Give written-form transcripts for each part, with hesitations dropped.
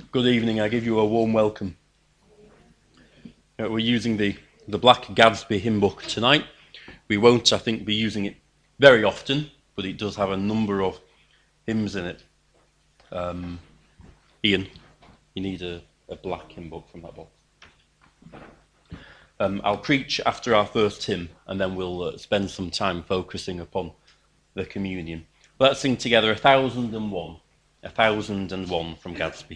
Good evening. I give you a warm welcome. We're using the Black Gadsby hymn book tonight. We won't, I think, be using it very often, but it does have a number of hymns in it. Ian, you need a black hymn book from that box. I'll preach after our first hymn, and then we'll spend some time focusing upon the communion. Let's sing together 1001. 1001 from Gadsby.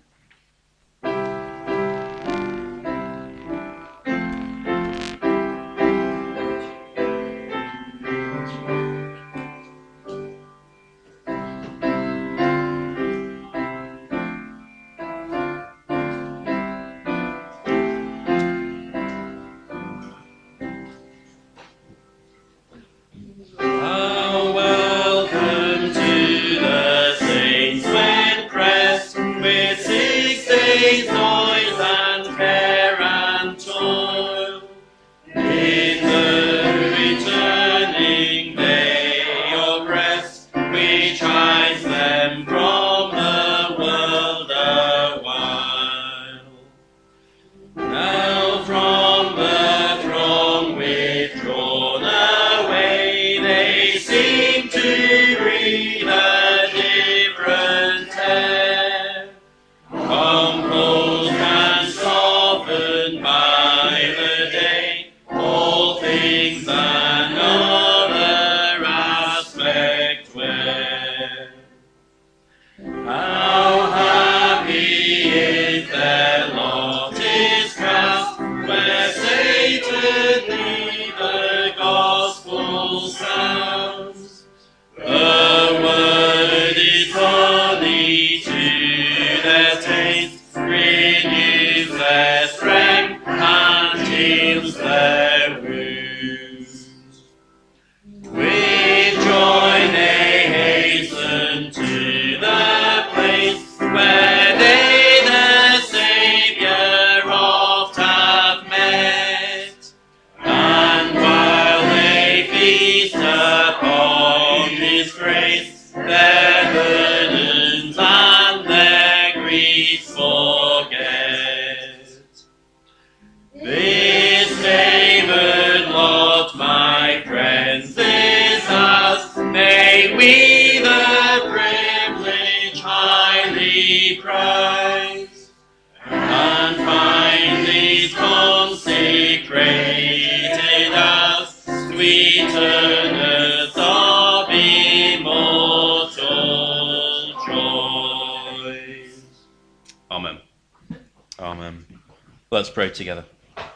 Let's pray together.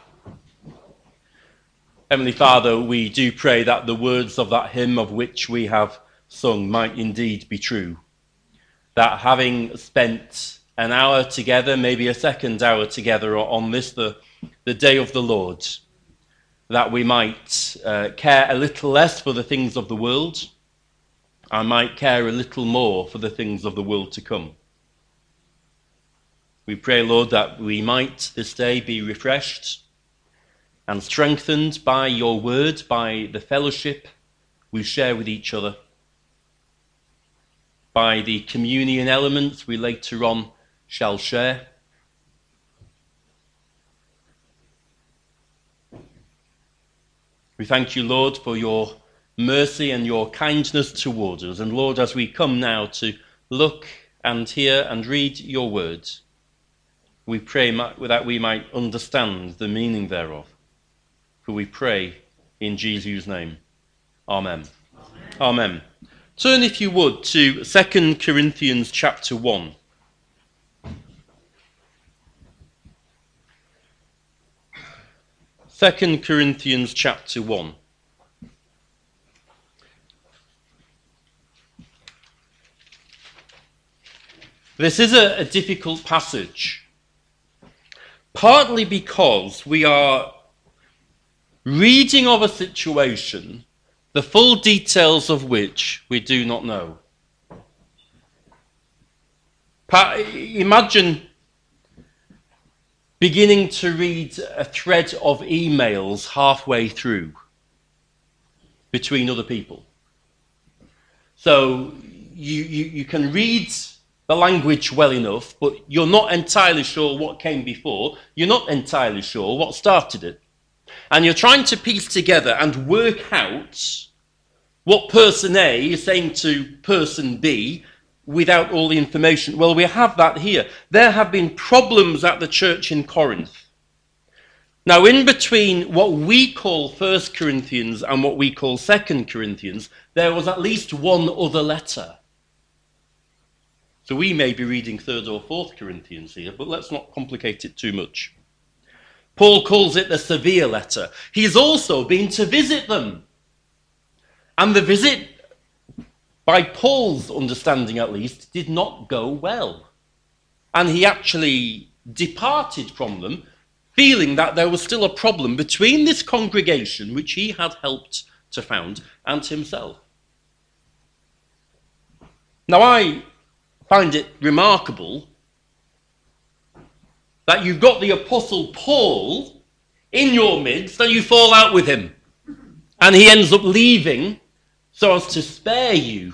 Heavenly Father, we do pray that the words of that hymn of which we have sung might indeed be true. That having spent an hour together, maybe a second hour together on this, the day of the Lord, that we might care a little less for the things of the world and might care a little more for the things of the world to come. We pray, Lord, that we might this day be refreshed and strengthened by your word, by the fellowship we share with each other, by the communion elements we later on shall share. We thank you, Lord, for your mercy and your kindness towards us. And Lord, as we come now to look and hear and read your words, we pray that we might understand the meaning thereof. For we pray in Jesus' name. Amen. Amen. Amen. Turn, if you would, to 2 Corinthians chapter 1. Second Corinthians chapter 1. This is a difficult passage. Partly because we are reading of a situation, the full details of which we do not know. Imagine beginning to read a thread of emails halfway through between other people. So you can read the language well enough, but you're not entirely sure what came before. You're not entirely sure what started it. And you're trying to piece together and work out what person A is saying to person B without all the information. Well, we have that here. There have been problems at the church in Corinth. Now, in between what we call 1 Corinthians and what we call 2 Corinthians, there was at least one other letter. So we may be reading 3rd or 4th Corinthians here, but let's not complicate it too much. Paul calls it the severe letter. He's also been to visit them. And the visit, by Paul's understanding at least, did not go well. And he actually departed from them, feeling that there was still a problem between this congregation, which he had helped to found, and himself. Now, I find it remarkable that you've got the Apostle Paul in your midst and you fall out with him. And he ends up leaving so as to spare you.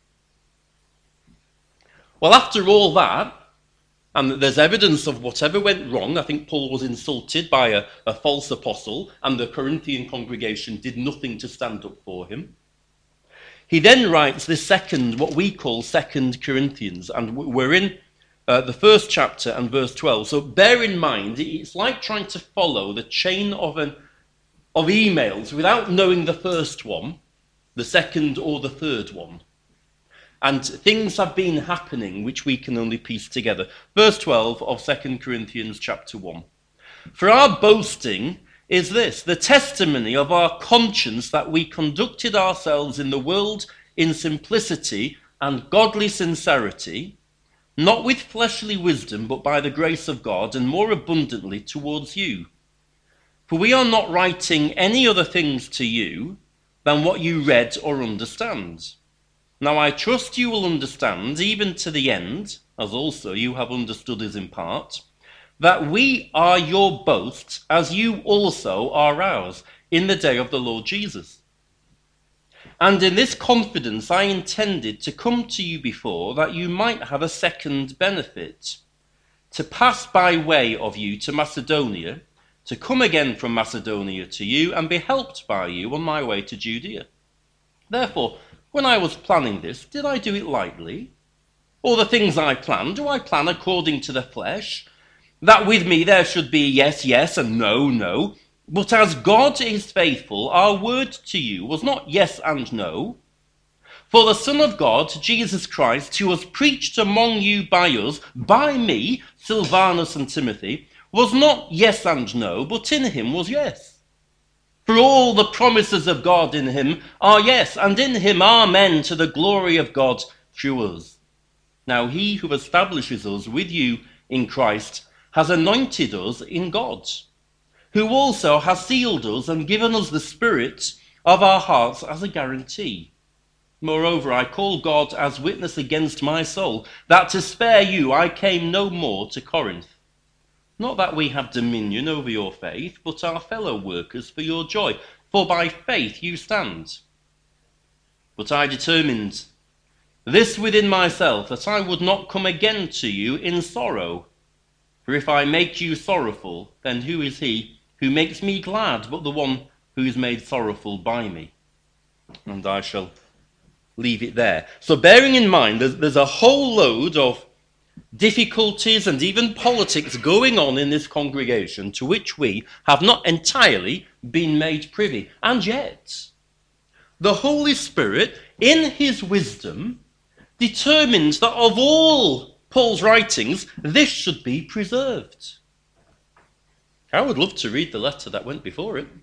Well, after all that, and there's evidence of whatever went wrong. I think Paul was insulted by a false apostle, and the Corinthian congregation did nothing to stand up for him. He then writes this second, what we call 2 Corinthians, and we're in the first chapter and verse 12. So bear in mind, it's like trying to follow the chain of emails without knowing the first one, the second or the third one. And things have been happening which we can only piece together. Verse 12 of 2 Corinthians chapter 1. For our boasting is this, the testimony of our conscience that we conducted ourselves in the world in simplicity and godly sincerity, not with fleshly wisdom, but by the grace of God, and more abundantly towards you. For we are not writing any other things to you than what you read or understand. Now I trust you will understand, even to the end, as also you have understood us in part, that we are your boast, as you also are ours, in the day of the Lord Jesus. And in this confidence I intended to come to you before, that you might have a second benefit, to pass by way of you to Macedonia, to come again from Macedonia to you, and be helped by you on my way to Judea. Therefore, when I was planning this, did I do it lightly? Or the things I plan, do I plan according to the flesh? That with me there should be yes, yes, and no, no. But as God is faithful, our word to you was not yes and no. For the Son of God, Jesus Christ, who was preached among you by us, by me, Silvanus and Timothy, was not yes and no, but in him was yes. For all the promises of God in him are yes, and in him amen, to the glory of God through us. Now he who establishes us with you in Christ has anointed us in God, who also has sealed us and given us the Spirit of our hearts as a guarantee. Moreover, I call God as witness against my soul, that to spare you I came no more to Corinth. Not that we have dominion over your faith, but are fellow workers for your joy, for by faith you stand. But I determined this within myself, that I would not come again to you in sorrow. For if I make you sorrowful, then who is he who makes me glad but the one who is made sorrowful by me? And I shall leave it there. So bearing in mind, there's a whole load of difficulties and even politics going on in this congregation to which we have not entirely been made privy. And yet, the Holy Spirit, in his wisdom, determined that of all Paul's writings, this should be preserved. I would love to read the letter that went before it.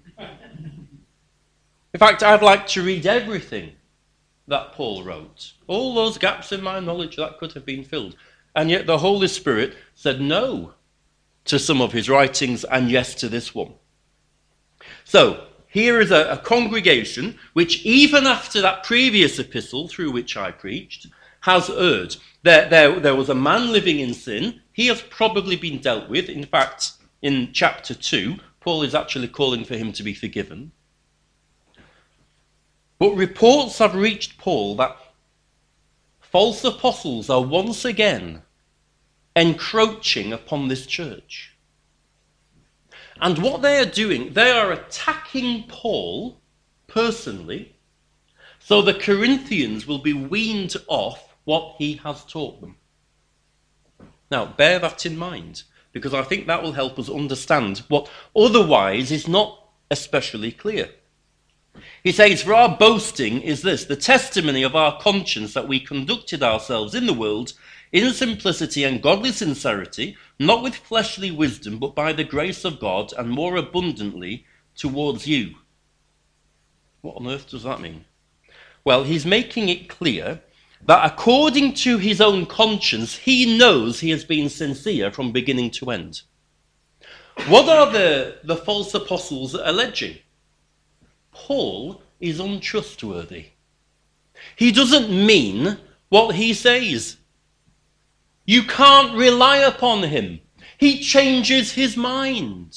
In fact, I'd like to read everything that Paul wrote. All those gaps in my knowledge that could have been filled. And yet the Holy Spirit said no to some of his writings and yes to this one. So, here is a congregation which, even after that previous epistle through which I preached, has erred. There was a man living in sin. He has probably been dealt with. In fact, in chapter 2, Paul is actually calling for him to be forgiven. But reports have reached Paul that false apostles are once again encroaching upon this church. And what they are doing, they are attacking Paul personally, so the Corinthians will be weaned off what he has taught them. Now, bear that in mind, because I think that will help us understand what otherwise is not especially clear. He says, for our boasting is this, the testimony of our conscience that we conducted ourselves in the world in simplicity and godly sincerity, not with fleshly wisdom, but by the grace of God, and more abundantly towards you. What on earth does that mean? Well, he's making it clear that according to his own conscience, he knows he has been sincere from beginning to end. What are the false apostles alleging? Paul is untrustworthy. He doesn't mean what he says. You can't rely upon him. He changes his mind.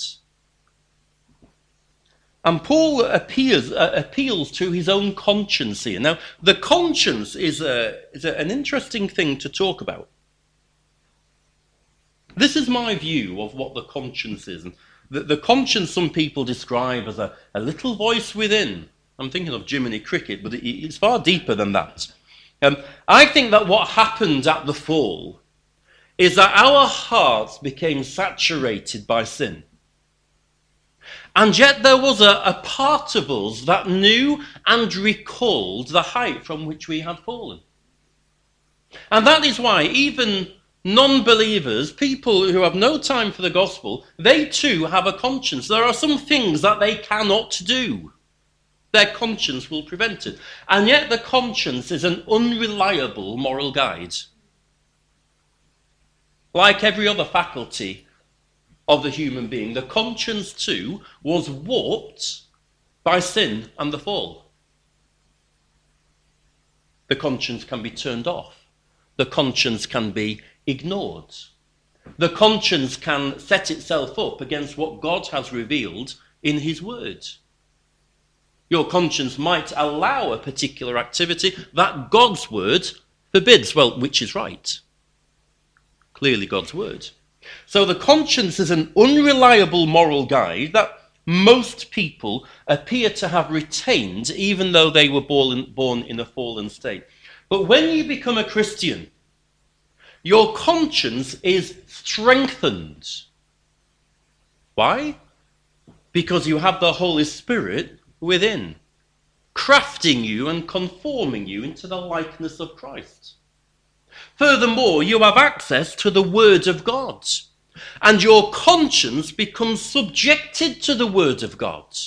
And Paul appeals to his own conscience here. Now, the conscience is an interesting thing to talk about. This is my view of what the conscience is. The conscience some people describe as a little voice within. I'm thinking of Jiminy Cricket, but it's far deeper than that. I think that what happened at the fall is that our hearts became saturated by sin. And yet there was a part of us that knew and recalled the height from which we had fallen. And that is why even non-believers, people who have no time for the gospel, they too have a conscience. There are some things that they cannot do. Their conscience will prevent it. And yet the conscience is an unreliable moral guide. Like every other faculty of the human being, the conscience too was warped by sin and the fall. The conscience can be turned off. The conscience can be ignored. The conscience can set itself up against what God has revealed in his word. Your conscience might allow a particular activity that God's word forbids. Well, which is right? Clearly God's word. So the conscience is an unreliable moral guide that most people appear to have retained even though they were born in a fallen state. But when you become a Christian, your conscience is strengthened. Why? Because you have the Holy Spirit within, crafting you and conforming you into the likeness of Christ. Furthermore, you have access to the Word of God, and your conscience becomes subjected to the Word of God.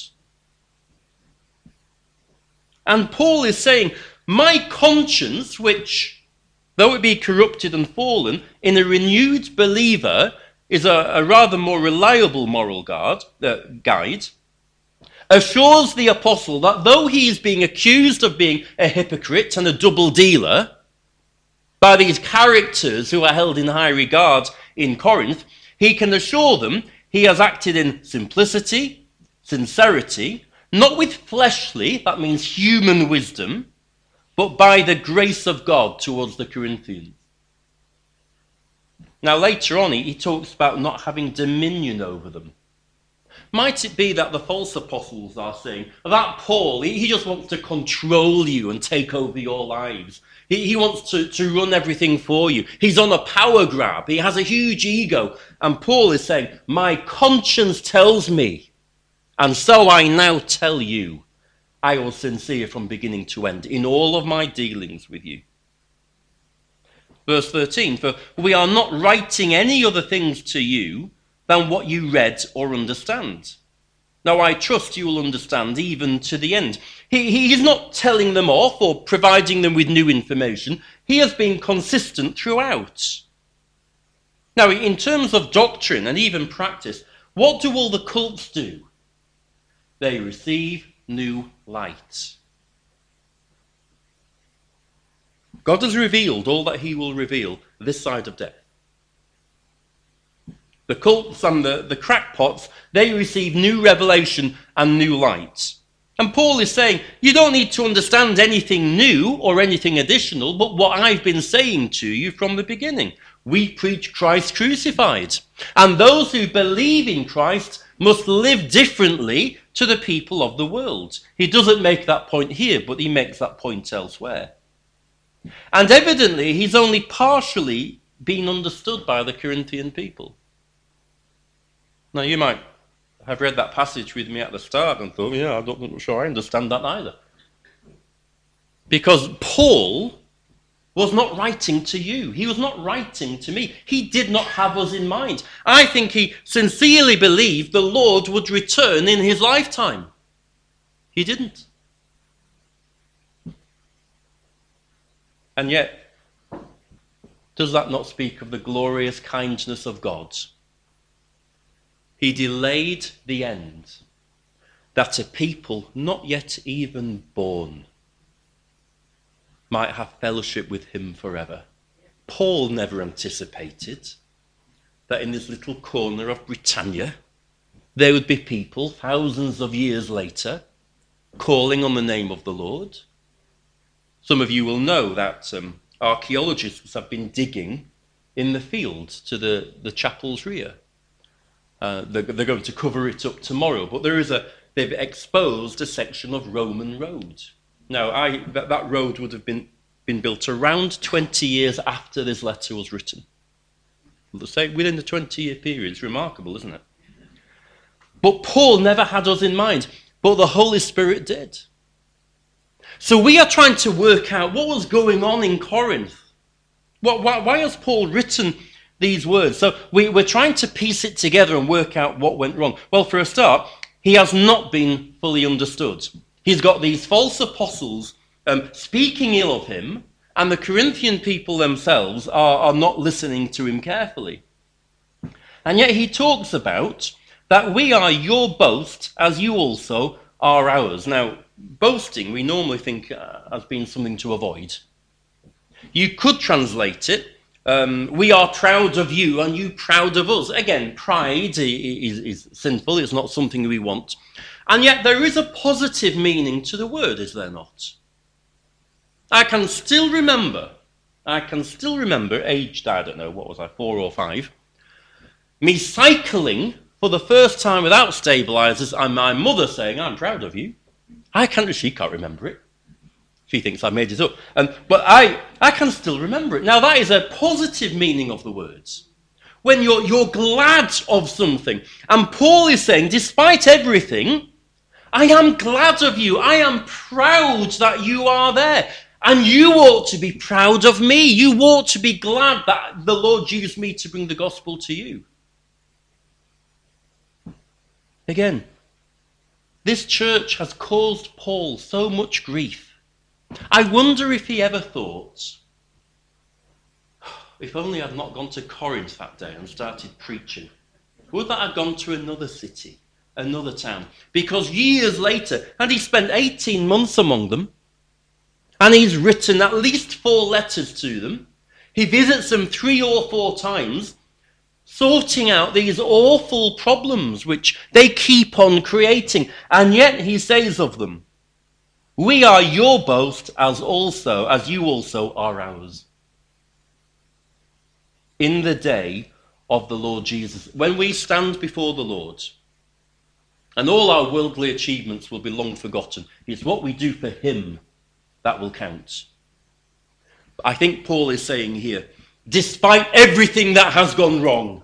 And Paul is saying, my conscience, which, though it be corrupted and fallen, in a renewed believer is a rather more reliable moral guide, assures the apostle that though he is being accused of being a hypocrite and a double dealer by these characters who are held in high regard in Corinth, he can assure them he has acted in simplicity, sincerity, not with fleshly, that means human wisdom, but by the grace of God towards the Corinthians. Now later on he talks about not having dominion over them. Might it be that the false apostles are saying that Paul, he just wants to control you and take over your lives. He wants to run everything for you. He's on a power grab. He has a huge ego. And Paul is saying, my conscience tells me, and so I now tell you, I was sincere from beginning to end in all of my dealings with you. Verse 13, for we are not writing any other things to you than what you read or understand. Now I trust you will understand even to the end. He is not telling them off or providing them with new information. He has been consistent throughout. Now in terms of doctrine and even practice, what do all the cults do? They receive new light. God has revealed all that he will reveal this side of death. The cults and the crackpots, they receive new revelation and new light. And Paul is saying, you don't need to understand anything new or anything additional, but what I've been saying to you from the beginning. We preach Christ crucified. And those who believe in Christ must live differently to the people of the world. He doesn't make that point here, but he makes that point elsewhere. And evidently, he's only partially been understood by the Corinthian people. Now, you might have read that passage with me at the start and thought, yeah, I'm not sure I understand that either. Because Paul was not writing to you. He was not writing to me. He did not have us in mind. I think he sincerely believed the Lord would return in his lifetime. He didn't. And yet, does that not speak of the glorious kindness of God? He delayed the end, that a people not yet even born might have fellowship with him forever. Paul never anticipated that in this little corner of Britannia, there would be people thousands of years later calling on the name of the Lord. Some of you will know that archaeologists have been digging in the fields to the chapel's rear. They're going to cover it up tomorrow, but they've exposed a section of Roman road. Now, that road would have been built around 20 years after this letter was written. Let's say within the 20-year period. It's remarkable, isn't it? But Paul never had us in mind, but the Holy Spirit did. So we are trying to work out what was going on in Corinth. Why has Paul written these words? So we're trying to piece it together and work out what went wrong. Well, for a start, he has not been fully understood. He's got these false apostles speaking ill of him, and the Corinthian people themselves are not listening to him carefully. And yet he talks about that we are your boast as you also are ours. Now, boasting we normally think as being something to avoid. You could translate it, we are proud of you and you proud of us. Again, pride is sinful, it's not something we want. And yet there is a positive meaning to the word, is there not? I can still remember, aged, I don't know, what was I, 4 or 5, me cycling for the first time without stabilizers and my mother saying, I'm proud of you. She can't remember it. She thinks I made it up. But I can still remember it. Now, that is a positive meaning of the words. When you're glad of something. And Paul is saying, despite everything, I am glad of you. I am proud that you are there. And you ought to be proud of me. You ought to be glad that the Lord used me to bring the gospel to you. Again, this church has caused Paul so much grief. I wonder if he ever thought, if only I'd not gone to Corinth that day and started preaching, would that have gone to another city, another town? Because years later, and he spent 18 months among them, and he's written at least 4 letters to them. He visits them 3 or 4 times, sorting out these awful problems which they keep on creating. And yet he says of them, we are your boast as you also are ours. In the day of the Lord Jesus, when we stand before the Lord, and all our worldly achievements will be long forgotten, it's what we do for him that will count. I think Paul is saying here, despite everything that has gone wrong,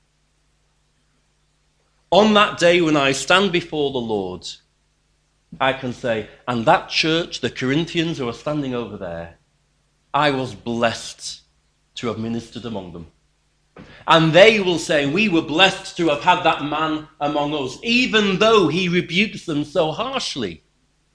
on that day when I stand before the Lord, I can say, and that church, the Corinthians who are standing over there, I was blessed to have ministered among them. And they will say, we were blessed to have had that man among us, even though he rebukes them so harshly.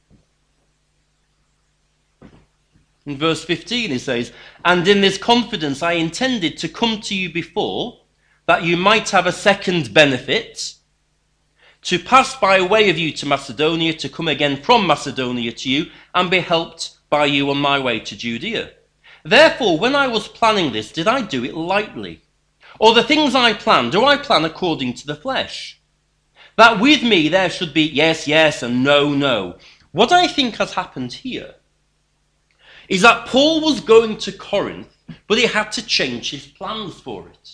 In verse 15 he says, and in this confidence I intended to come to you before, that you might have a second benefit, to pass by way of you to Macedonia, to come again from Macedonia to you, and be helped by you on my way to Judea. Therefore, when I was planning this, did I do it lightly? Or the things I plan, do I plan according to the flesh? That with me there should be yes, yes, and no, no. What I think has happened here is that Paul was going to Corinth, but he had to change his plans for it.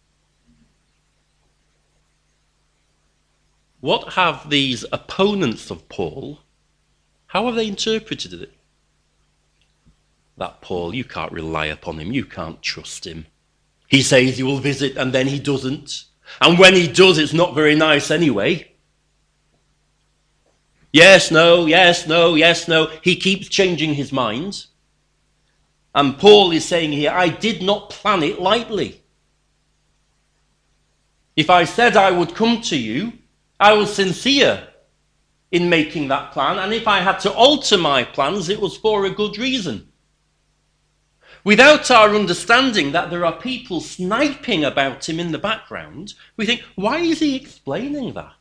What have these opponents of Paul, how have they interpreted it? That Paul, you can't rely upon him, you can't trust him. He says he will visit and then he doesn't. And when he does, it's not very nice anyway. Yes, no, yes, no, yes, no. He keeps changing his mind. And Paul is saying here, I did not plan it lightly. If I said I would come to you, I was sincere in making that plan. And if I had to alter my plans, it was for a good reason. Without our understanding that there are people sniping about him in the background, we think, why is he explaining that?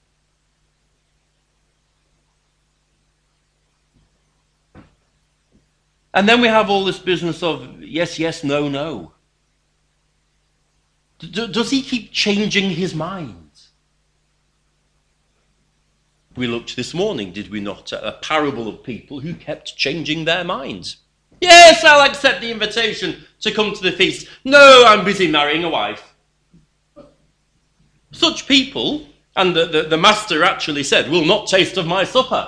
And then we have all this business of yes, yes, no, no. Does he keep changing his mind? We looked this morning, did we not, at a parable of people who kept changing their minds. Yes, I'll accept the invitation to come to the feast. No, I'm busy marrying a wife. Such people, and the master actually said, will not taste of my supper.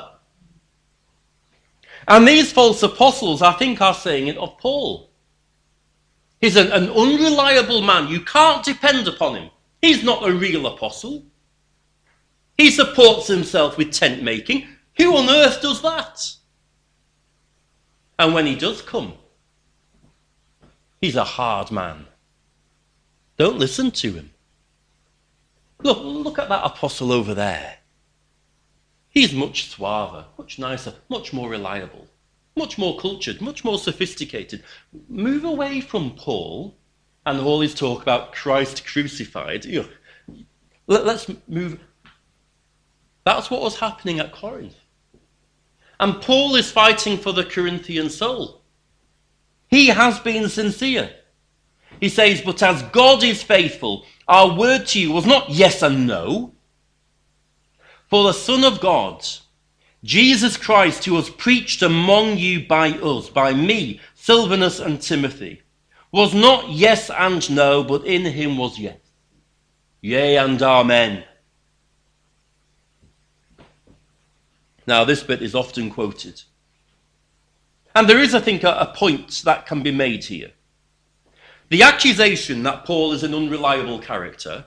And these false apostles, I think, are saying it of Paul. He's an unreliable man. You can't depend upon him. He's not a real apostle. He supports himself with tent making. Who on earth does that? And when he does come, he's a hard man. Don't listen to him. Look at that apostle over there. He's much suaver, much nicer, much more reliable, much more cultured, much more sophisticated. Move away from Paul and all his talk about Christ crucified. Let's move. That's what was happening at Corinth. And Paul is fighting for the Corinthian soul. He has been sincere. He says, but as God is faithful, our word to you was not yes and no. For the Son of God, Jesus Christ, who was preached among you by us, by me, Silvanus and Timothy, was not yes and no, but in him was yes. Yea and amen. Now, this bit is often quoted. And there is, I think, a point that can be made here. The accusation that Paul is an unreliable character,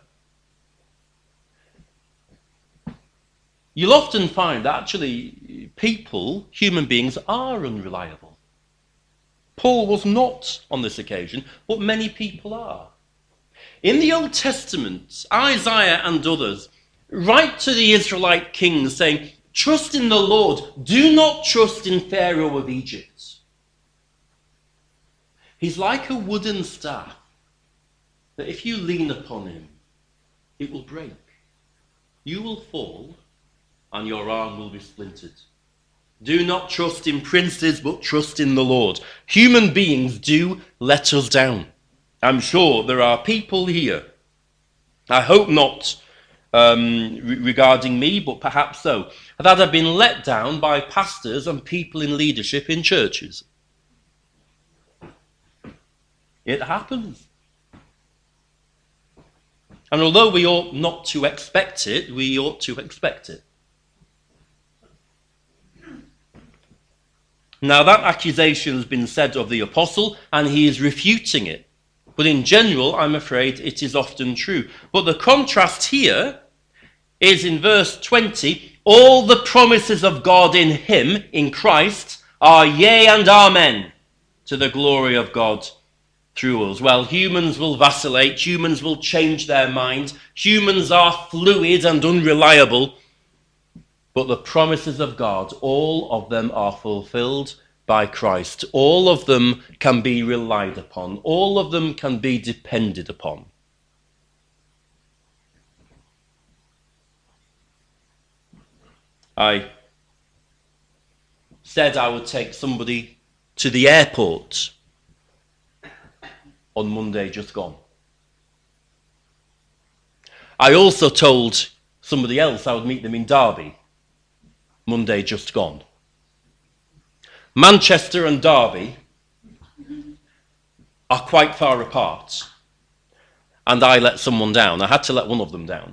you'll often find that actually people, human beings, are unreliable. Paul was not on this occasion, but many people are. In the Old Testament, Isaiah and others write to the Israelite kings saying, trust in the Lord. Do not trust in Pharaoh of Egypt. He's like a wooden staff that if you lean upon him, it will break. You will fall and your arm will be splintered. Do not trust in princes, but trust in the Lord. Human beings do let us down. I'm sure there are people here, I hope not regarding me, but perhaps so, that have been let down by pastors and people in leadership in churches. It happens. And although we ought not to expect it, we ought to expect it. Now that accusation has been said of the apostle, and he is refuting it. But in general, I'm afraid it is often true. But the contrast here is in verse 20, all the promises of God in him, in Christ, are yea and amen to the glory of God through us. Well, humans will vacillate, humans will change their minds, humans are fluid and unreliable, but the promises of God, all of them are fulfilled by Christ. All of them can be relied upon. All of them can be depended upon. I said I would take somebody to the airport on Monday just gone. I also told somebody else, I would meet them in Derby. Monday just gone. Manchester and Derby are quite far apart. And I let someone down. I had to let one of them down.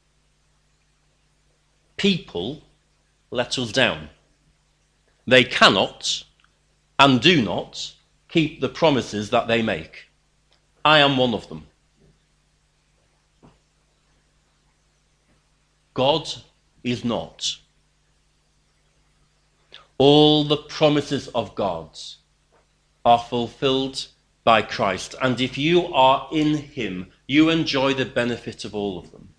People let us down. They cannot and do not keep the promises that they make. I am one of them. God is not. All the promises of God are fulfilled by Christ. And if you are in him, you enjoy the benefit of all of them.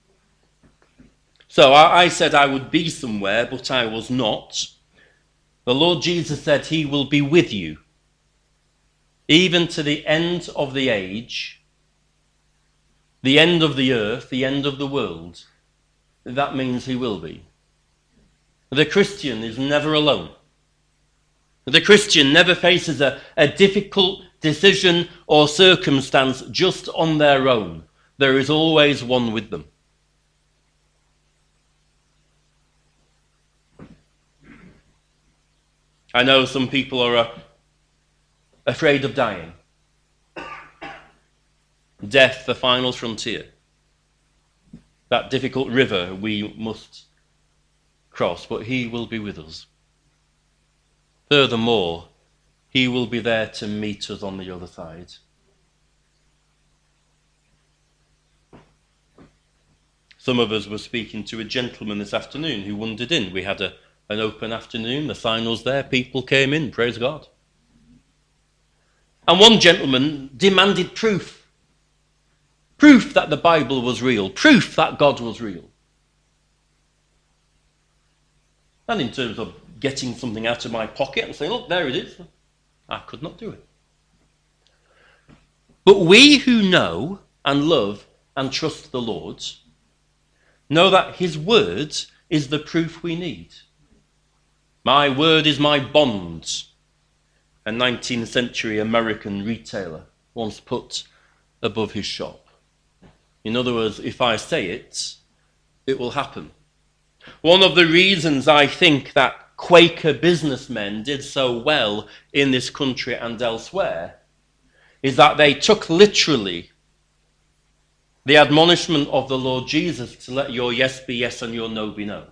So I said I would be somewhere, but I was not. The Lord Jesus said he will be with you, even to the end of the age, the end of the earth, the end of the world. That means he will be. The Christian is never alone. The Christian never faces a difficult decision or circumstance just on their own. There is always one with them. I know some people are afraid of dying. Death, the final frontier. That difficult river we must cross, but he will be with us. Furthermore, he will be there to meet us on the other side. Some of us were speaking to a gentleman this afternoon who wandered in. We had an open afternoon, the sign was there, people came in, praise God. And one gentleman demanded proof. Proof that the Bible was real, proof that God was real. And in terms of getting something out of my pocket and saying, look, there it is, I could not do it. But we who know and love and trust the Lord know that his word is the proof we need. My word is my bond, a 19th century American retailer once put above his shop. In other words, if I say it, it will happen. One of the reasons I think that Quaker businessmen did so well in this country and elsewhere is that they took literally the admonishment of the Lord Jesus to let your yes be yes and your no be no.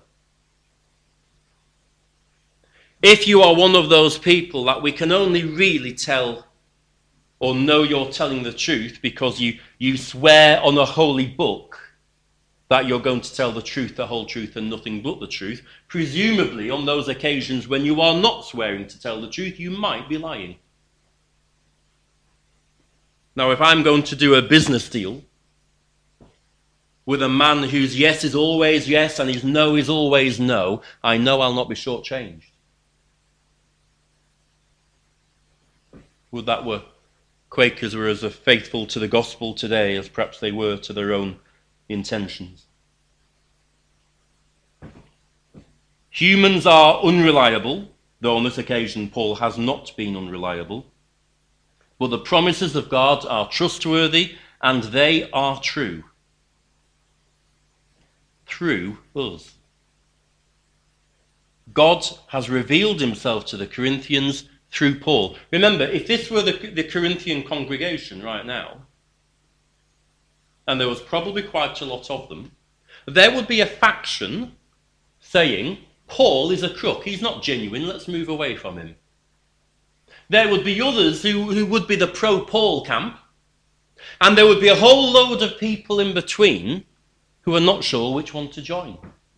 If you are one of those people that we can only really tell or know you're telling the truth because you swear on a holy book that you're going to tell the truth, the whole truth, and nothing but the truth, presumably on those occasions when you are not swearing to tell the truth, you might be lying. Now, if I'm going to do a business deal with a man whose yes is always yes and his no is always no, I know I'll not be shortchanged. Would that were Quakers were as faithful to the gospel today as perhaps they were to their own intentions. Humans are unreliable, though on this occasion Paul has not been unreliable. But the promises of God are trustworthy and they are true. Through us. God has revealed himself to the Corinthians through Paul. Remember, if this were the Corinthian congregation right now, and there was probably quite a lot of them, there would be a faction saying, Paul is a crook, he's not genuine, let's move away from him. There would be others who would be the pro-Paul camp, and there would be a whole load of people in between who are not sure which one to join.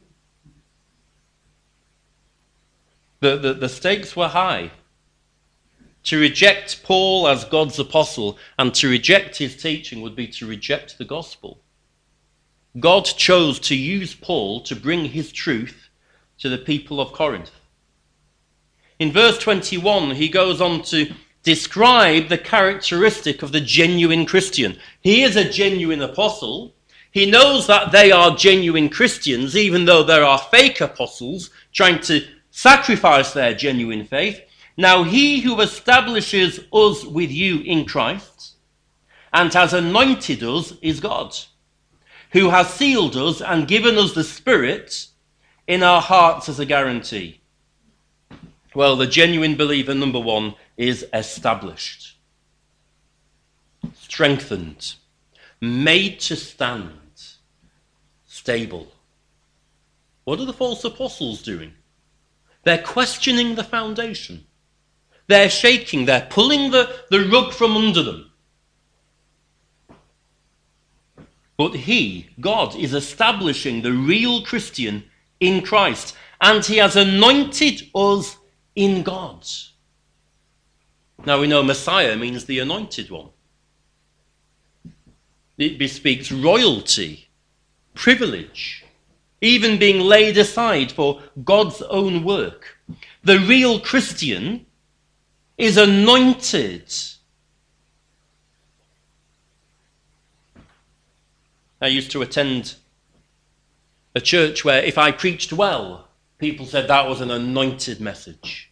The stakes were high. To reject Paul as God's apostle and to reject his teaching would be to reject the gospel. God chose to use Paul to bring his truth to the people of Corinth. In verse 21, he goes on to describe the characteristic of the genuine Christian. He is a genuine apostle. He knows that they are genuine Christians, even though there are fake apostles trying to sacrifice their genuine faith. Now he who establishes us with you in Christ and has anointed us is God, who has sealed us and given us the Spirit in our hearts as a guarantee. Well, the genuine believer, number one, is established, strengthened, made to stand, stable. What are the false apostles doing? They're questioning the foundation. They're shaking, they're pulling the rug from under them. But he, God, is establishing the real Christian in Christ, and he has anointed us in God. Now we know Messiah means the anointed one. It bespeaks royalty, privilege, even being laid aside for God's own work. The real Christian is anointed. I used to attend a church where if I preached well, people said that was an anointed message.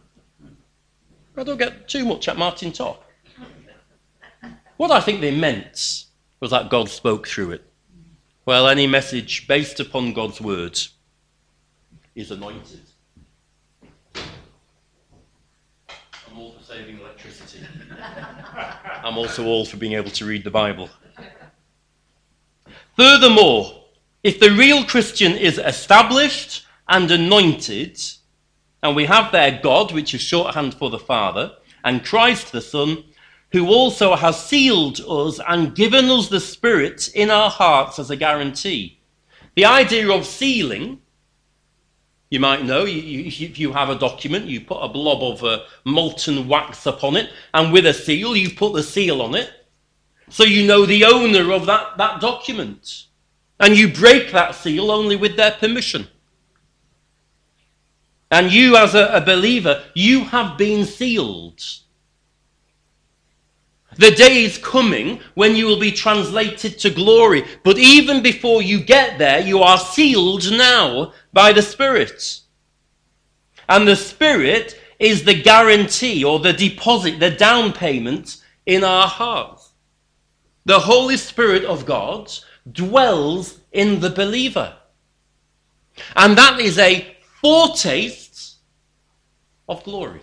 I don't get too much at Martin Top. What I think they meant was that God spoke through it. Well, any message based upon God's word is anointed. I'm all for saving electricity. I'm also all for being able to read the Bible. Furthermore, if the real Christian is established and anointed, and we have there God, which is shorthand for the Father, and Christ the Son, who also has sealed us and given us the Spirit in our hearts as a guarantee. The idea of sealing, you might know, if you have a document, you put a blob of molten wax upon it, and with a seal, you put the seal on it, so you know the owner of that document. And you break that seal only with their permission. And you, as a believer, you have been sealed. The day is coming when you will be translated to glory. But even before you get there, you are sealed now by the Spirit. And the Spirit is the guarantee or the deposit, the down payment in our hearts. The Holy Spirit of God dwells in the believer. And that is a foretaste of glory.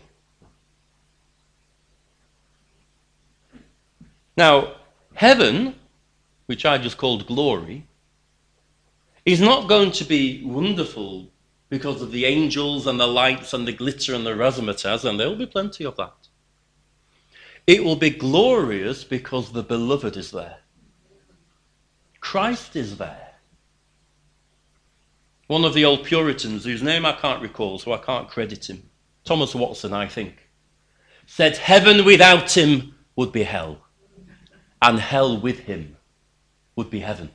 Now, heaven, which I just called glory, is not going to be wonderful because of the angels and the lights and the glitter and the razzmatazz, and there will be plenty of that. It will be glorious because the beloved is there. Christ is there. One of the old Puritans, whose name I can't recall, so I can't credit him, Thomas Watson, I think, said heaven without him would be hell, and hell with him would be heaven.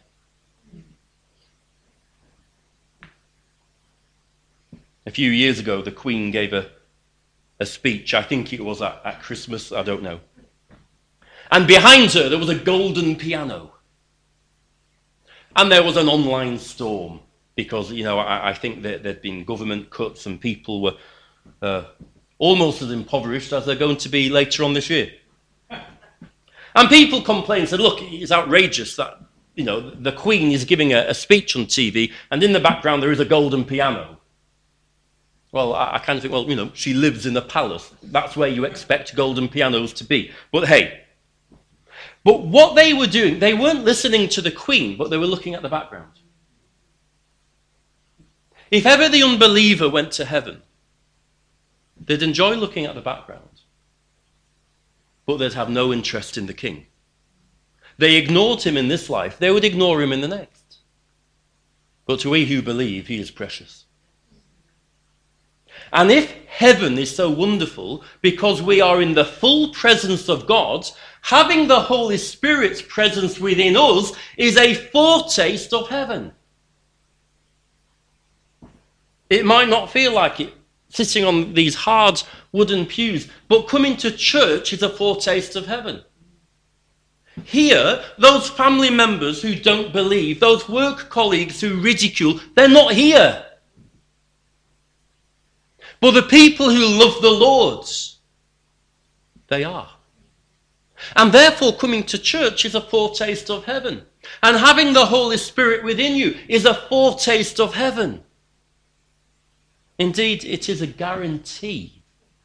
A few years ago, the Queen gave a speech. I think it was at Christmas, I don't know. And behind her, there was a golden piano. And there was an online storm because, I think that there'd been government cuts and people were almost as impoverished as they're going to be later on this year. And people complained, said, look, it's outrageous that, the Queen is giving a speech on TV and in the background there is a golden piano. Well, I kind of think, she lives in a palace. That's where you expect golden pianos to be. But hey. But what they were doing, they weren't listening to the Queen, but they were looking at the background. If ever the unbeliever went to heaven, they'd enjoy looking at the background, but they'd have no interest in the King. They ignored him in this life, they would ignore him in the next. But to we who believe, he is precious. And if heaven is so wonderful because we are in the full presence of God, having the Holy Spirit's presence within us is a foretaste of heaven. It might not feel like it, sitting on these hard wooden pews, but coming to church is a foretaste of heaven. Here, those family members who don't believe, those work colleagues who ridicule, they're not here. But the people who love the Lord, they are. And therefore coming to church is a foretaste of heaven. And having the Holy Spirit within you is a foretaste of heaven. Indeed, it is a guarantee.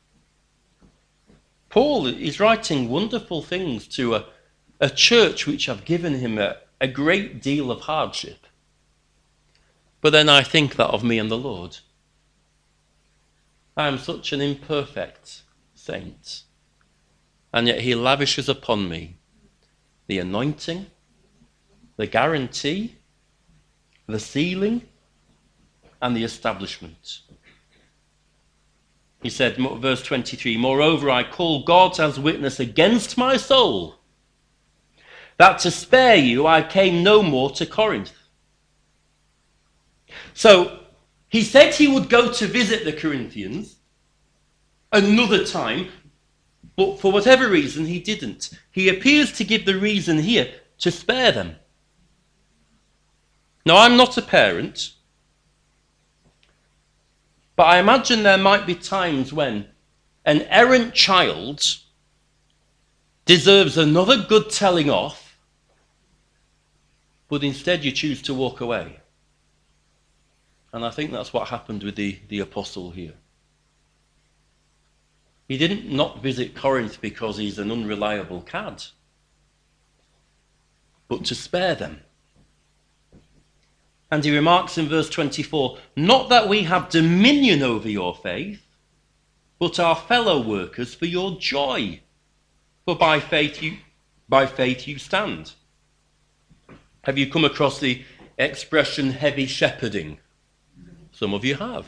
Paul is writing wonderful things to a church which have given him a great deal of hardship. But then I think that of me and the Lord. I am such an imperfect saint. And yet he lavishes upon me the anointing, the guarantee, the sealing, and the establishment. He said, verse 23, "Moreover, I call God as witness against my soul, that to spare you I came no more to Corinth." So he said he would go to visit the Corinthians another time, but for whatever reason he didn't. He appears to give the reason here to spare them. Now, I'm not a parent, but I imagine there might be times when an errant child deserves another good telling off, but instead you choose to walk away. And I think that's what happened with the apostle here. He didn't not visit Corinth because he's an unreliable cad, but to spare them. And he remarks in verse 24, "Not that we have dominion over your faith, but are fellow workers for your joy. For by faith you stand." Have you come across the expression heavy shepherding? Some of you have.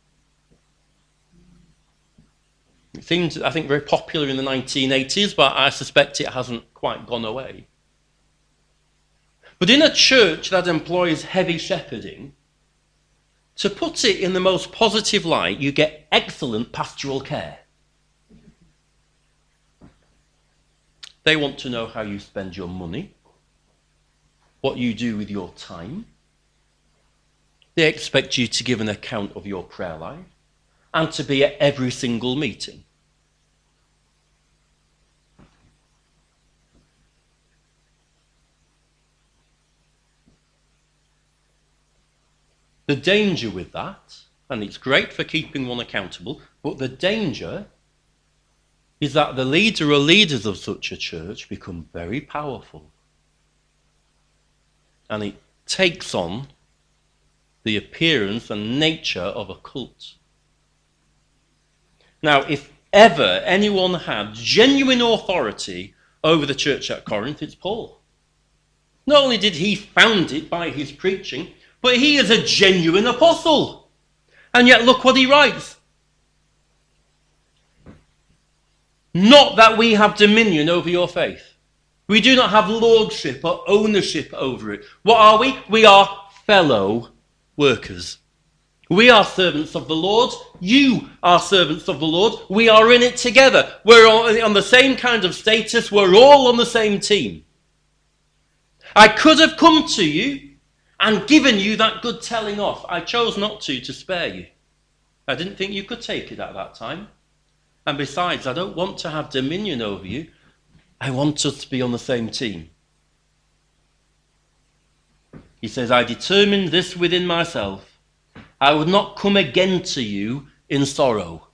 It seemed, I think, very popular in the 1980s, but I suspect it hasn't quite gone away. But in a church that employs heavy shepherding, to put it in the most positive light, you get excellent pastoral care. They want to know how you spend your money, what you do with your time. They expect you to give an account of your prayer life and to be at every single meeting. The danger with that, and it's great for keeping one accountable, but the danger is that the leader or leaders of such a church become very powerful. And it takes on the appearance and nature of a cult. Now, if ever anyone had genuine authority over the church at Corinth, it's Paul. Not only did he found it by his preaching, but he is a genuine apostle. And yet look what he writes. "Not that we have dominion over your faith." We do not have lordship or ownership over it. What are we? We are fellow workers. We are servants of the Lord. You are servants of the Lord. We are in it together. We're all on the same kind of status. We're all on the same team. I could have come to you and given you that good telling off. I chose not to spare you. I didn't think you could take it at that time. And besides, I don't want to have dominion over you. I want us to be on the same team. He says, "I determined this within myself. I would not come again to you in sorrow."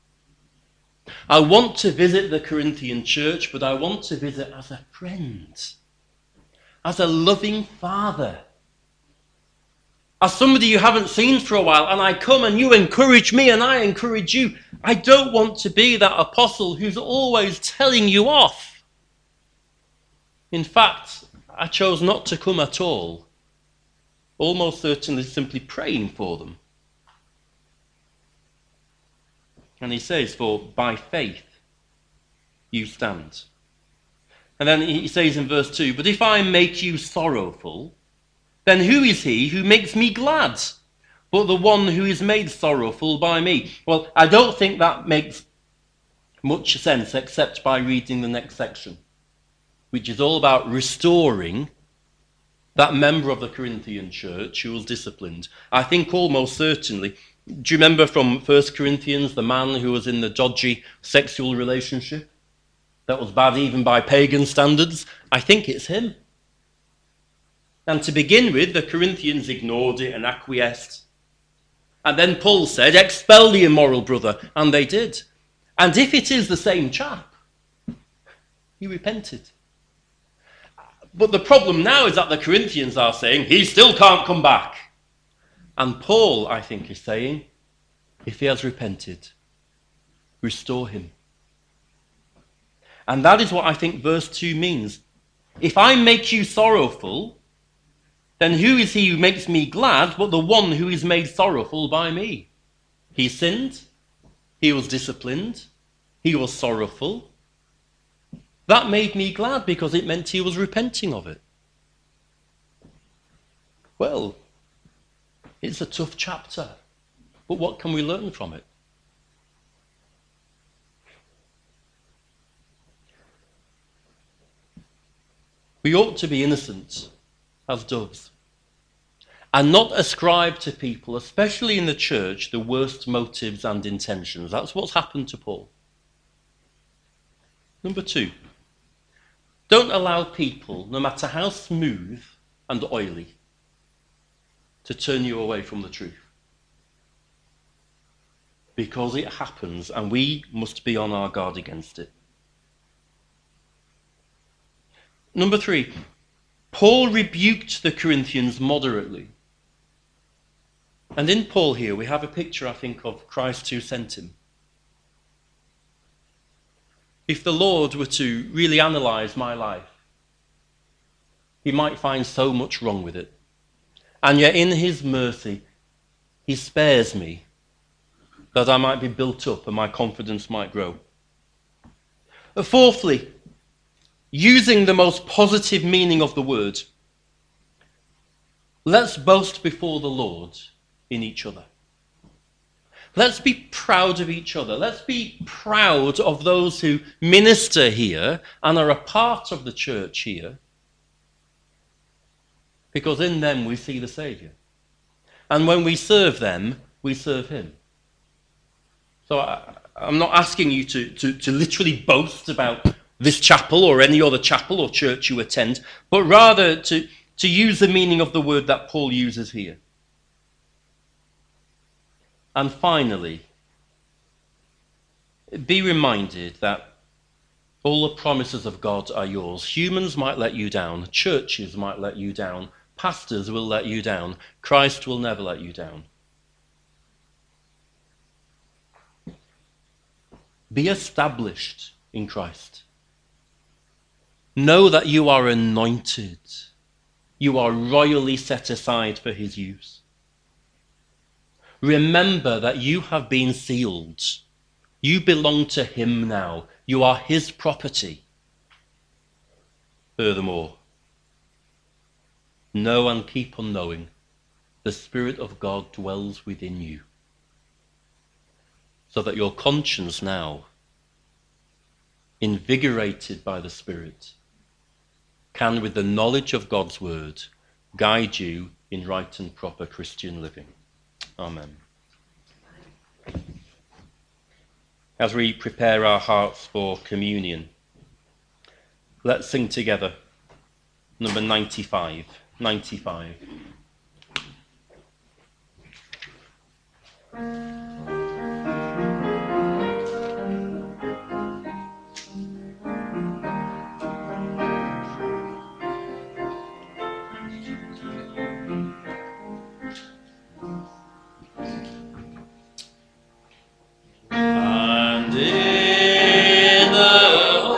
I want to visit the Corinthian church, but I want to visit as a friend, as a loving father, as somebody you haven't seen for a while, and I come and you encourage me and I encourage you. I don't want to be that apostle who's always telling you off. In fact, I chose not to come at all, almost certainly simply praying for them. And he says, "For by faith you stand." And then he says in verse 2, "But if I make you sorrowful, then who is he who makes me glad, but the one who is made sorrowful by me?" Well, I don't think that makes much sense except by reading the next section, which is all about restoring that member of the Corinthian church who was disciplined. I think almost certainly, do you remember from 1 Corinthians, the man who was in the dodgy sexual relationship that was bad even by pagan standards? I think it's him. And to begin with, the Corinthians ignored it and acquiesced. And then Paul said, expel the immoral brother. And they did. And if it is the same chap, he repented. But the problem now is that the Corinthians are saying, he still can't come back. And Paul, I think, is saying, if he has repented, restore him. And that is what I think verse 2 means. If I make you sorrowful, then who is he who makes me glad but the one who is made sorrowful by me? He sinned, he was disciplined, he was sorrowful. That made me glad because it meant he was repenting of it. Well, it's a tough chapter, but what can we learn from it? We ought to be innocent as doves and not ascribe to people, especially in the church, the worst motives and intentions. That's what's happened to Paul. Number 2, don't allow people, no matter how smooth and oily, to turn you away from the truth. Because it happens and we must be on our guard against it. Number 3, Paul rebuked the Corinthians moderately. And in Paul here we have a picture, I think, of Christ who sent him. If the Lord were to really analyse my life, he might find so much wrong with it. And yet in his mercy, he spares me that I might be built up and my confidence might grow. Fourthly, using the most positive meaning of the word, let's boast before the Lord in each other. Let's be proud of each other. Let's be proud of those who minister here and are a part of the church here, because in them we see the Saviour. And when we serve them, we serve him. So I'm not asking you to literally boast about this chapel or any other chapel or church you attend, but rather to use the meaning of the word that Paul uses here. And finally, be reminded that all the promises of God are yours. Humans might let you down, churches might let you down, pastors will let you down, Christ will never let you down. Be established in Christ. Know that you are anointed. You are royally set aside for his use. Remember that you have been sealed. You belong to him now. You are his property. Furthermore, know and keep on knowing the Spirit of God dwells within you, so that your conscience now, invigorated by the Spirit, can, with the knowledge of God's word, guide you in right and proper Christian living. Amen. As we prepare our hearts for communion, let's sing together number 95. 95.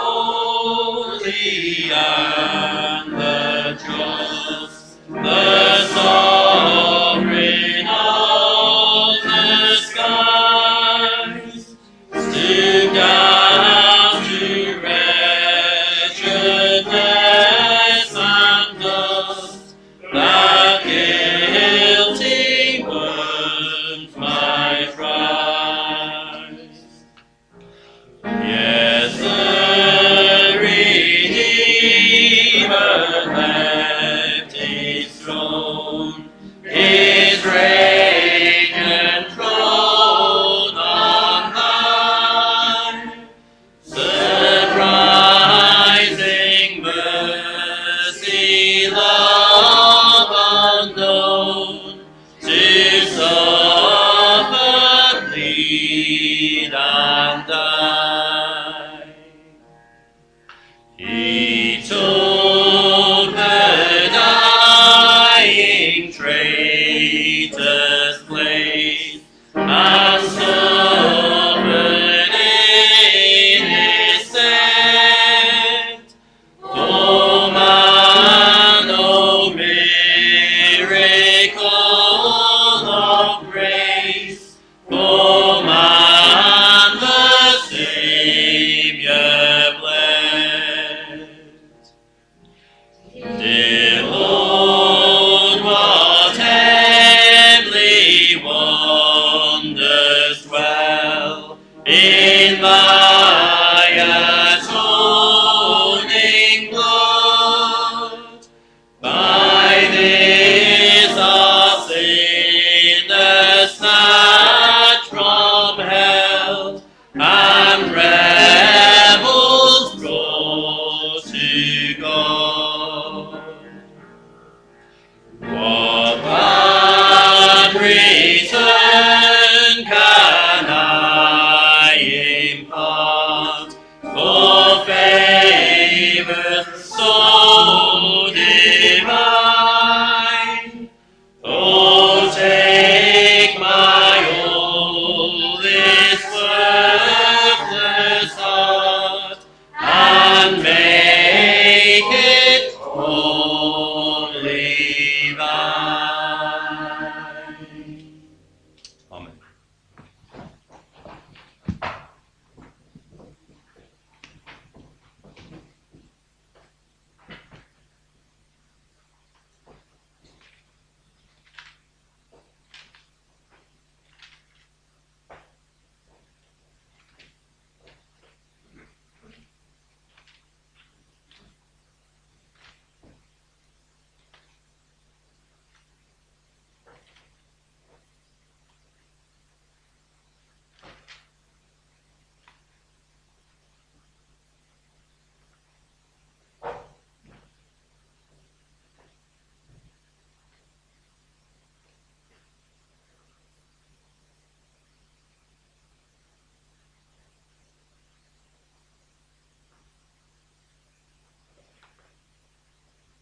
And the just, the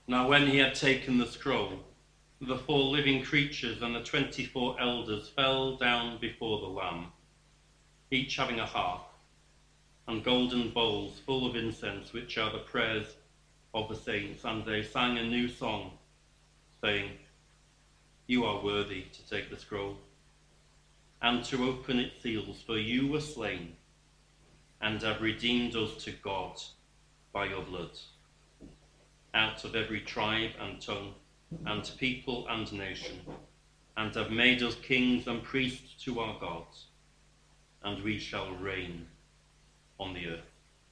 Now when he had taken the scroll, the 4 living creatures and the 24 elders fell down before the Lamb, each having a harp and golden bowls full of incense, which are the prayers of the saints. And they sang a new song, saying, "You are worthy to take the scroll and to open its seals, for you were slain and have redeemed us to God by your blood, out of every tribe and tongue and people and nation, and have made us kings and priests to our God, and we shall reign on the earth."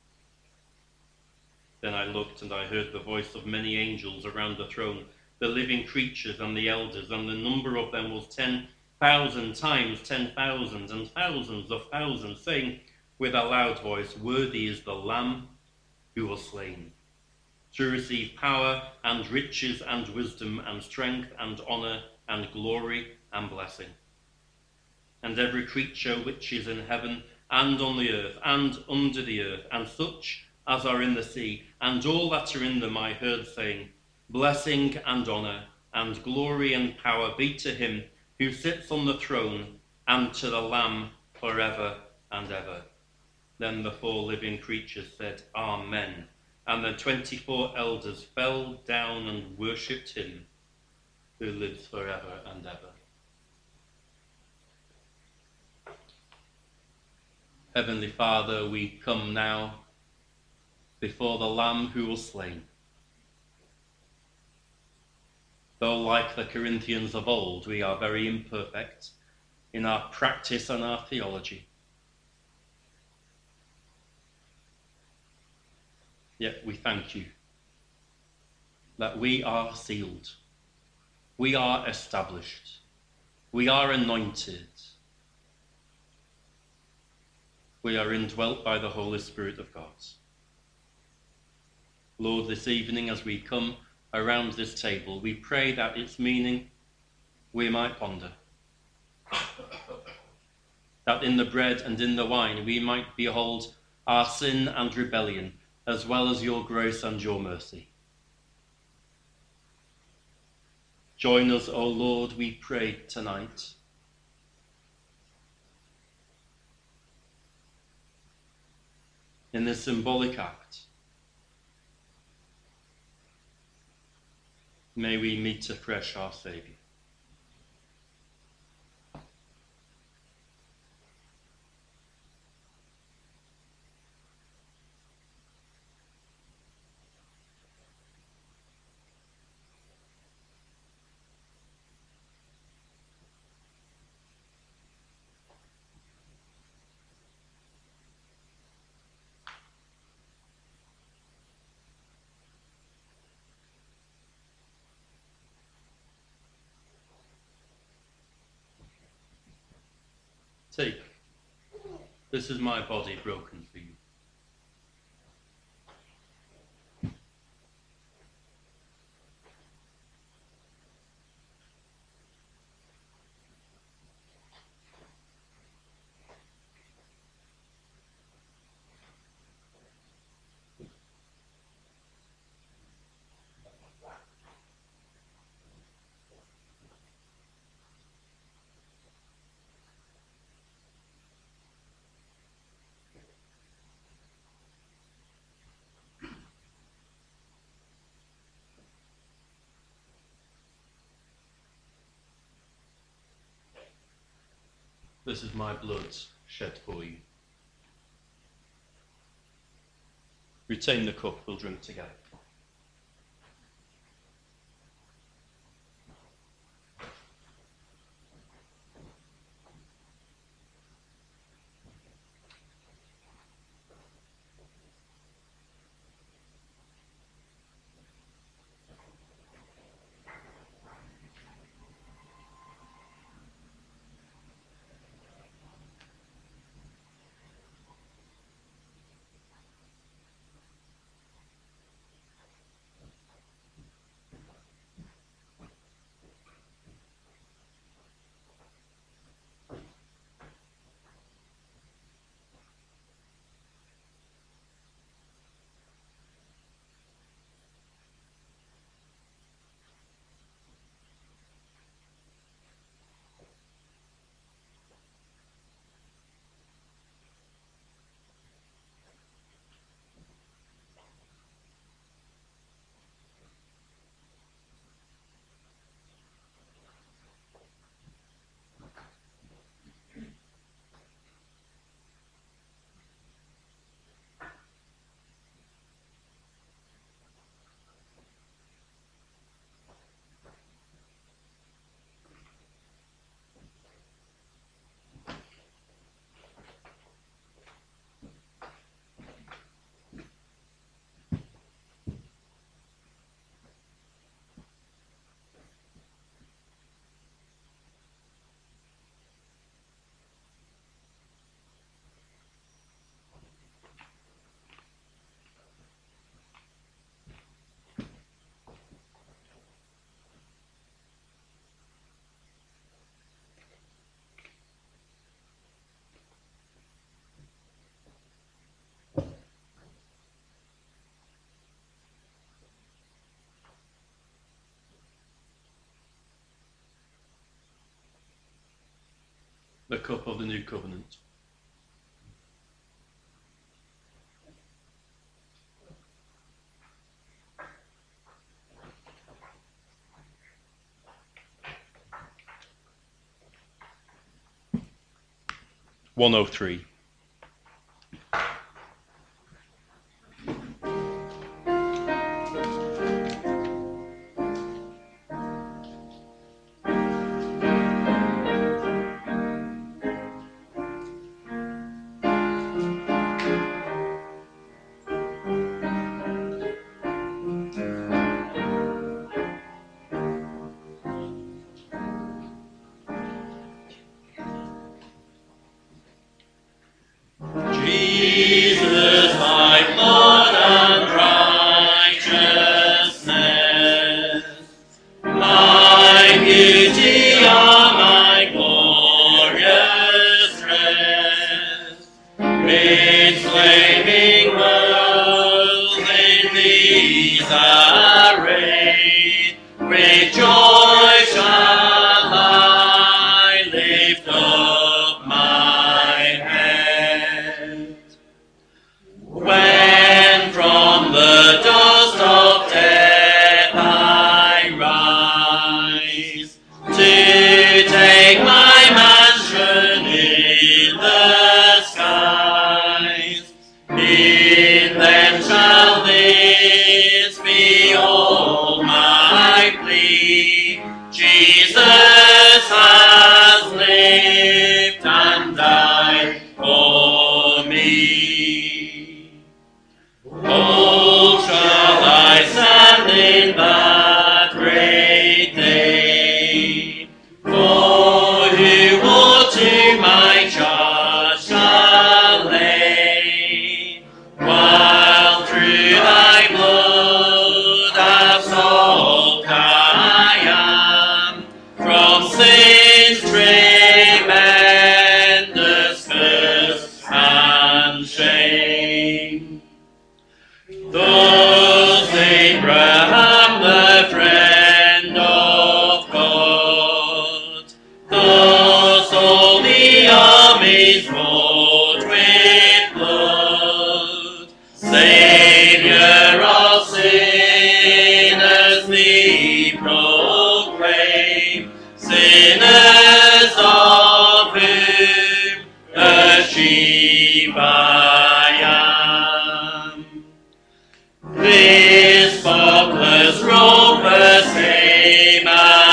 Then I looked, and I heard the voice of many angels around the throne, the living creatures and the elders, and the number of them was 10,000 times 10,000 and thousands of thousands, saying with a loud voice, "Worthy is the Lamb who was slain to receive power and riches and wisdom and strength and honor and glory and blessing." And every creature which is in heaven and on the earth and under the earth, and such as are in the sea, and all that are in them, I heard saying, "Blessing and honor and glory and power be to him who sits on the throne and to the Lamb forever and ever." Then the 4 living creatures said, "Amen." And the 24 elders fell down and worshipped him who lives forever and ever. Heavenly Father, we come now before the Lamb who was slain. Though like the Corinthians of old, we are very imperfect in our practice and our theology, yet we thank you that we are sealed, we are established, we are anointed, we are indwelt by the Holy Spirit of God. Lord, this evening as we come around this table, we pray that its meaning we might ponder, that in the bread and in the wine we might behold our sin and rebellion, as well as your grace and your mercy. Join us, O Lord, we pray tonight. In this symbolic act, may we meet afresh our Saviour. Take, this is my body broken for you. This is my blood shed for you. Retain the cup, we'll drink together. the cup of the new covenant. (103). Jesus, my blood and righteousness, my beauty, my glorious rest, mid flaming worlds in these arrayed, with joy shall I lift up my head. When from the dust of death I rise, to take my mansion in the skies, in them shall this be all my plea. Jesus has lived and died for me. Oh, shall I stand in that great day? For who would to my charge shall lay, while through thy blood absolved I am from sin's tremendous curse and shame. Thus Abraham, the friend of God, thus all the armies fought with blood, Saviour of sinners thee proclaim, sinners of whom a sheep I am. This spotless robe the same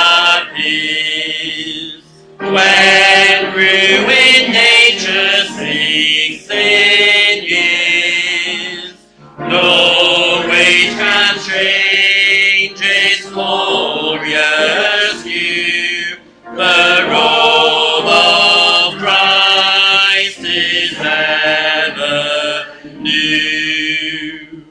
appears, when ruined nature sinks in years. No weight can change its glorious hue. The robe of Christ is ever new.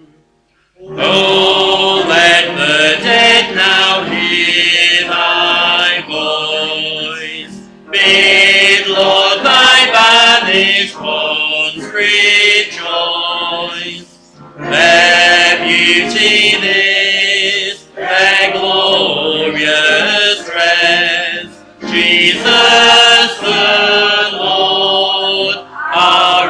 Oh, let the dead now hear thy voice. Bid, Lord, thy banished ones rejoice. Their beauty this, their glorious dress. Jesus the Lord, our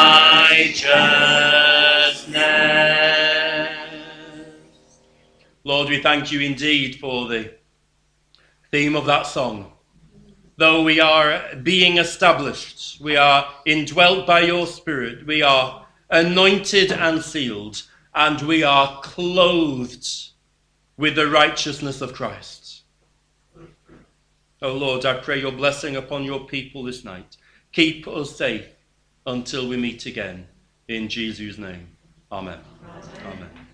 righteousness. Lord, we thank you indeed for the theme of that song. Though we are being established, we are indwelt by your Spirit, we are anointed and sealed, and we are clothed with the righteousness of Christ. Oh Lord, I pray your blessing upon your people this night. Keep us safe until we meet again. In Jesus' name, amen. Amen.